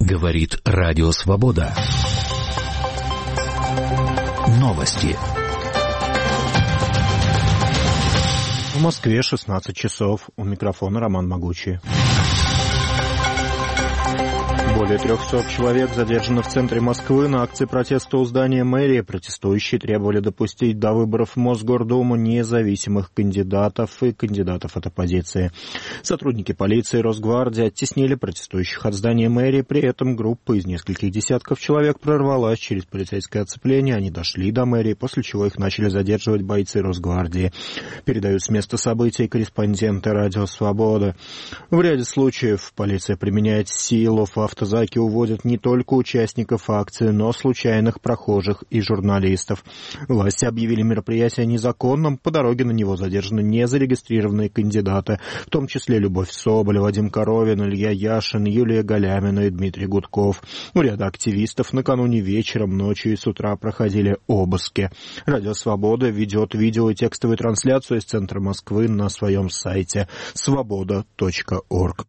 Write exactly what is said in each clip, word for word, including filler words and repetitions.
Говорит Радио Свобода. Новости. В Москве шестнадцать часов. У микрофона Роман Могучий. Более трехсот человек задержаны в центре Москвы на акции протеста у здания мэрии. Протестующие требовали допустить до выборов в Мосгордуму независимых кандидатов и кандидатов от оппозиции. Сотрудники полиции и Росгвардии оттеснили протестующих от здания мэрии. При этом группа из нескольких десятков человек прорвалась через полицейское оцепление. Они дошли до мэрии, после чего их начали задерживать бойцы Росгвардии. Передают с места событий корреспонденты Радио Свобода. В ряде случаев полиция применяет силу. В автозаке уводят не только участников акции, но случайных прохожих и журналистов. Власти объявили мероприятие незаконным. По дороге на него задержаны незарегистрированные кандидаты, в том числе Любовь Соболь, Вадим Коровин, Илья Яшин, Юлия Галямина и Дмитрий Гудков. У ряда активистов накануне вечером, ночью и с утра проходили обыски. Радио Свобода ведет видео и текстовую трансляцию из центра Москвы на своем сайте свобода точка орг.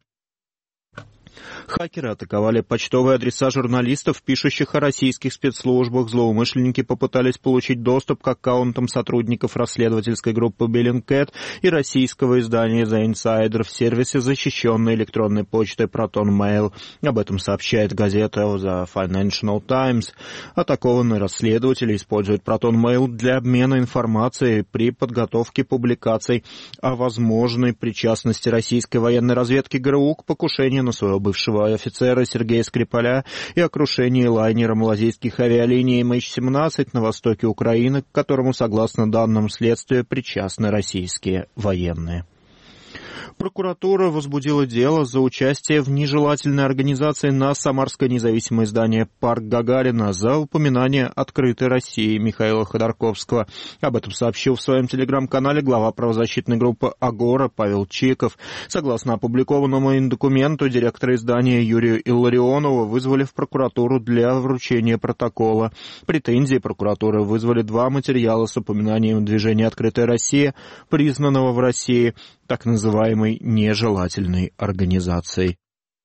Хакеры атаковали почтовые адреса журналистов, пишущих о российских спецслужбах. Злоумышленники попытались получить доступ к аккаунтам сотрудников расследовательской группы Bellingcat и российского издания The Insider в сервисе защищенной электронной почты ProtonMail. Об этом сообщает газета The Financial Times. Атакованные расследователи используют ProtonMail для обмена информацией при подготовке публикаций о возможной причастности российской военной разведки ГРУ к покушению на своего бывшего офицера Сергея Скрипаля и о крушении лайнера малазийских авиалиний эм эйч семнадцать на востоке Украины, к которому, согласно данным следствия, причастны российские военные. Прокуратура возбудила дело за участие в нежелательной организации на Самарское независимое издание «Парк Гагарина» за упоминание «Открытой России» Михаила Ходорковского. Об этом сообщил в своем телеграм-канале глава правозащитной группы «Агора» Павел Чиков. Согласно опубликованному им документу, директора издания Юрия Илларионова вызвали в прокуратуру для вручения протокола. Претензии прокуратуры вызвали два материала с упоминанием движения «Открытая Россия», признанного в России так называемой нежелательной организацией.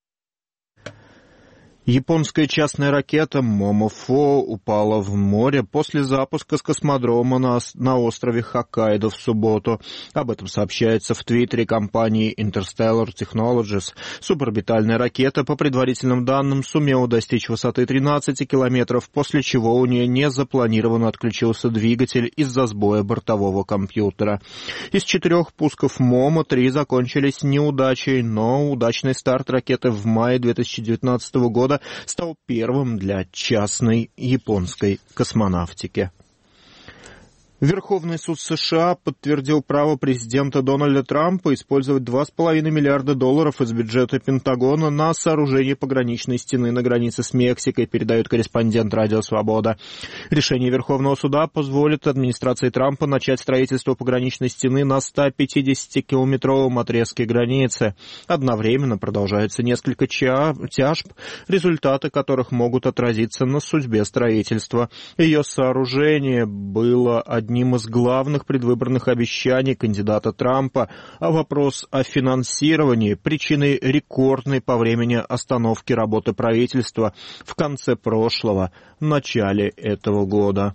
Японская частная ракета Момофо упала в море после запуска с космодрома на, на острове Хоккайдо в субботу. Об этом сообщается в твиттере компании Interstellar Technologies. Суборбитальная ракета, по предварительным данным, сумела достичь высоты тринадцати километров, после чего у нее незапланированно отключился двигатель из-за сбоя бортового компьютера. Из четырех пусков Момо три закончились неудачей, но удачный старт ракеты в мае две тысячи девятнадцатого года стал первым для частной японской космонавтики. Верховный суд США подтвердил право президента Дональда Трампа использовать два с половиной миллиарда долларов из бюджета Пентагона на сооружение пограничной стены на границе с Мексикой, передает корреспондент Радио Свобода. Решение Верховного суда позволит администрации Трампа начать строительство пограничной стены на ста пятидесятикилометровом отрезке границы. Одновременно продолжается несколько тяжб, результаты которых могут отразиться на судьбе строительства. Ее сооружение было одним Одним из главных предвыборных обещаний кандидата Трампа, а вопрос о финансировании – причиной рекордной по времени остановки работы правительства в конце прошлого, начале этого года.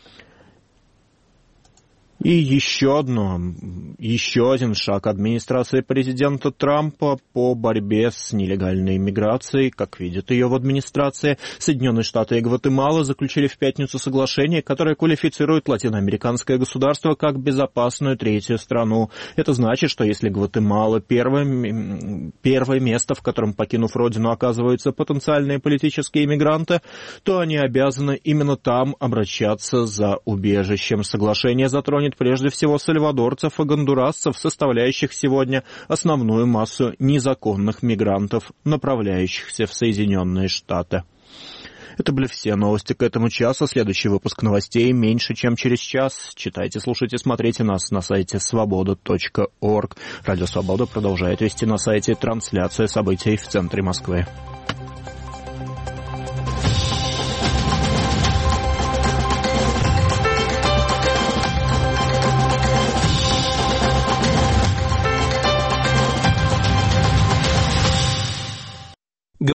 И еще одно, еще один шаг администрации президента Трампа по борьбе с нелегальной миграцией, как видят ее в администрации. Соединенные Штаты и Гватемала заключили в пятницу соглашение, которое квалифицирует латиноамериканское государство как безопасную третью страну. Это значит, что если Гватемала первое, первое место, в котором, покинув родину, оказываются потенциальные политические иммигранты, то они обязаны именно там обращаться за убежищем. Соглашение затронет прежде всего сальвадорцев и гондурасцев, составляющих сегодня основную массу незаконных мигрантов, направляющихся в Соединенные Штаты. Это были все новости к этому часу. Следующий выпуск новостей меньше, чем через час. Читайте, слушайте, смотрите нас на сайте свобода точка орг. Радио Свобода продолжает вести на сайте трансляцию событий в центре Москвы.